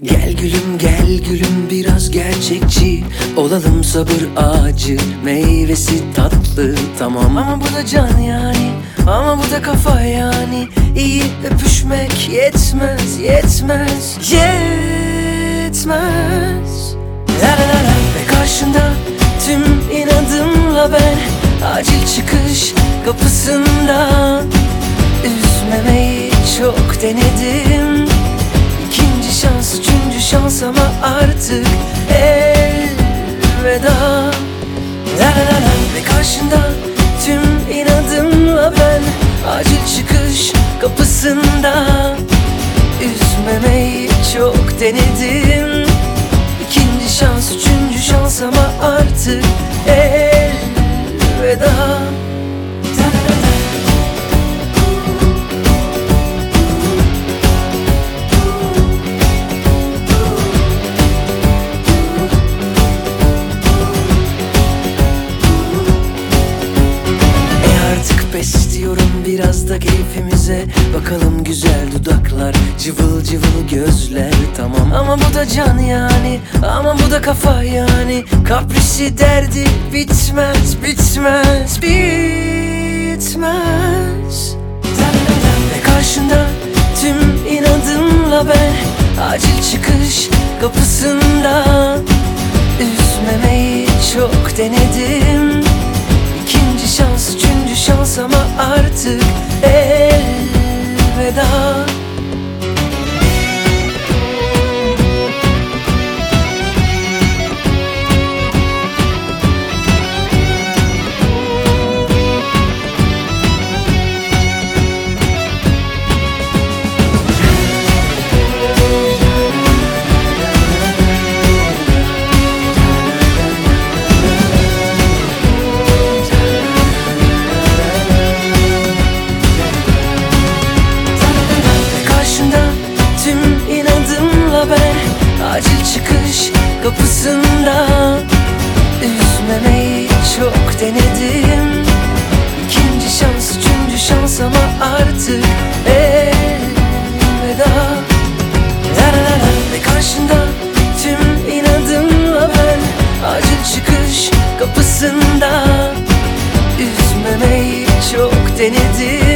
Gel gülüm gel gülüm biraz gerçekçi olalım, sabır ağacı meyvesi tatlı tamam. Ama bu da can yani, ama bu da kafa yani. İyi öpüşmek yetmez, yetmez, yetmez. La la la la. Ve karşında tüm inadımla ben acil çıkış kapısından. Üzmemeyi çok denedim, İkinci şans, üçüncü şans ama artık elveda. La la la la. Ve karşında tüm inadımla ben acil çıkış kapısında. Üzmemeyi çok denedim, İkinci şans, üçüncü şans ama artık elveda. Pes diyorum biraz da keyfimize, bakalım güzel dudaklar, cıvıl cıvıl gözler tamam. Ama bu da can yani, ama bu da kafa yani. Kaprisi derdi bitmez, bitmez, bitmez. Ve karşında tüm inadımla ben acil çıkış kapısında. Üzmemeyi çok denedim, İkinci şans, üçüncü şans ama artık elveda. Ben acil çıkış kapısında. Üzmemeyi çok denedim, İkinci şans, üçüncü şans ama artık elveda. La la la la. Ve karşında tüm inadımla ben acil çıkış kapısında. Üzmemeyi çok denedim,